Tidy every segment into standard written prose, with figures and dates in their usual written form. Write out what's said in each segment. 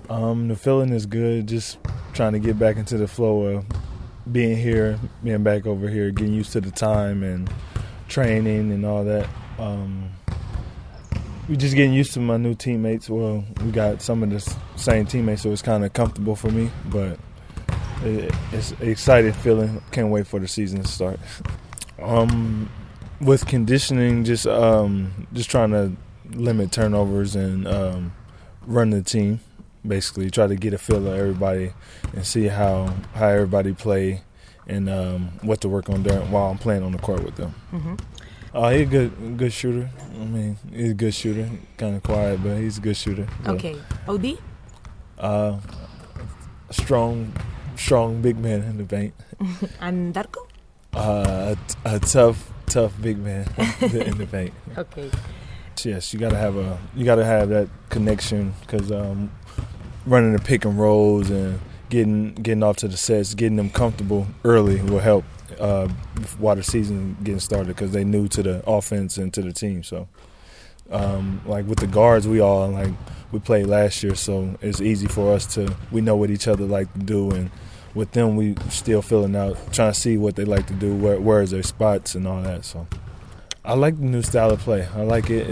The feeling is good. Just trying to get back into the flow of being here, being back over here, getting used to the time and training and all that. We just getting used to my new teammates. Well, we got some of the same teammates, so it's kind of comfortable for me. But it's an exciting feeling. Can't wait for the season to start. With conditioning, just trying to limit turnovers and run the team. Basically, try to get a feel of everybody and see how everybody play and what to work on while I'm playing on the court with them. Mm-hmm. He's a good shooter. I mean, he's a good shooter. Kind of quiet, but he's a good shooter. So, Okay. OD? Strong big man in the paint. And Darko? A tough big man in the paint. Okay. Yes, you gotta have that connection because running the pick and rolls and getting off to the sets, getting them comfortable early will help while the season getting started because they new to the offense and to the team. So, like with the guards, we played last year, so it's easy for us we know what each other like to do, and with them we still filling out, trying to see what they like to do, where is their spots and all that. So, I like the new style of play. I like it.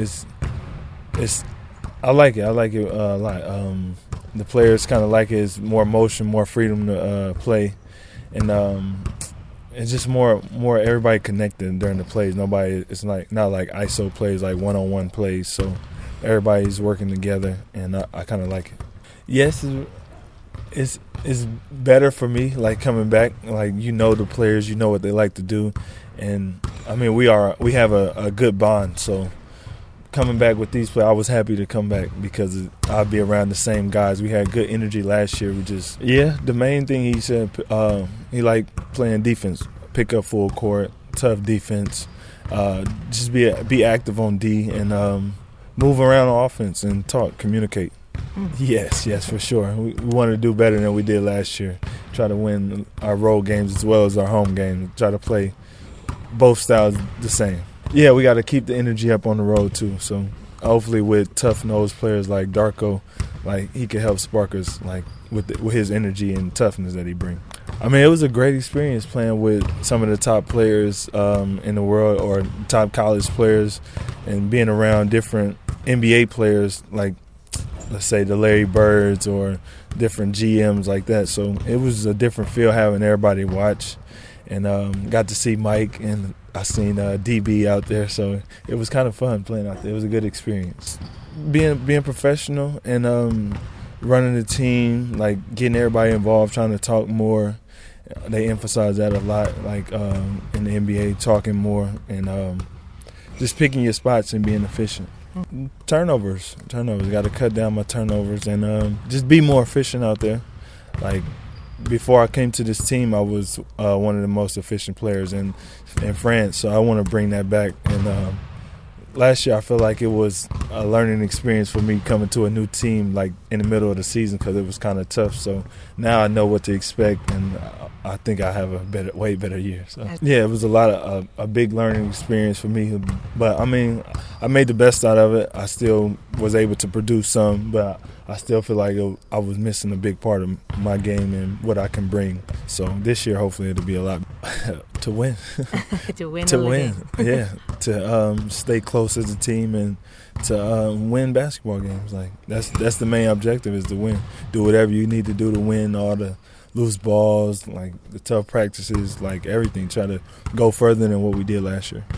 I like it a lot. The players kind of like it. It's more motion, more freedom to play, and it's just more everybody connected during the plays. It's not like ISO plays, like one-on-one plays. So everybody's working together, and I kind of like it. Yes, it's better for me, like coming back. Like the players, you know what they like to do, and I mean we have a good bond. So coming back with these players, I was happy to come back because I'll be around the same guys. We had good energy last year. The main thing he said, he liked playing defense, pick up full court, tough defense, just be active on D and move around on offense and communicate. Yes, for sure. We want to do better than we did last year. Try to win our road games as well as our home games. Try to play both styles the same. Yeah, we got to keep the energy up on the road too. So hopefully with tough-nosed players like Darko, like he could help spark us like with his energy and toughness that he brings. I mean, it was a great experience playing with some of the top players in the world or top college players and being around different NBA players like, let's say, the Larry Birds or different GMs like that. So it was a different feel having everybody watch and got to see Mike and I seen DB out there, so it was kind of fun playing out there. It was a good experience. Being professional and running the team, like getting everybody involved, trying to talk more. They emphasize that a lot, like in the NBA, talking more and just picking your spots and being efficient. Turnovers. Got to cut down my turnovers and just be more efficient out there. Like before I came to this team, I was one of the most efficient players in France, so I want to bring that back. And last year, I feel like it was a learning experience for me coming to a new team, like in the middle of the season, because it was kind of tough. So now I know what to expect, and I think I have a way better year. So yeah, it was a big learning experience for me. But I mean, I made the best out of it. I still was able to produce some, but I still feel like I was missing a big part of my game and what I can bring. So this year, hopefully, it'll be a lot to win. To win. Yeah. To stay close as a team and to win basketball games. Like that's the main objective, is to win. Do whatever you need to do to win, all the loose balls, like the tough practices, like everything. Try to go further than what we did last year.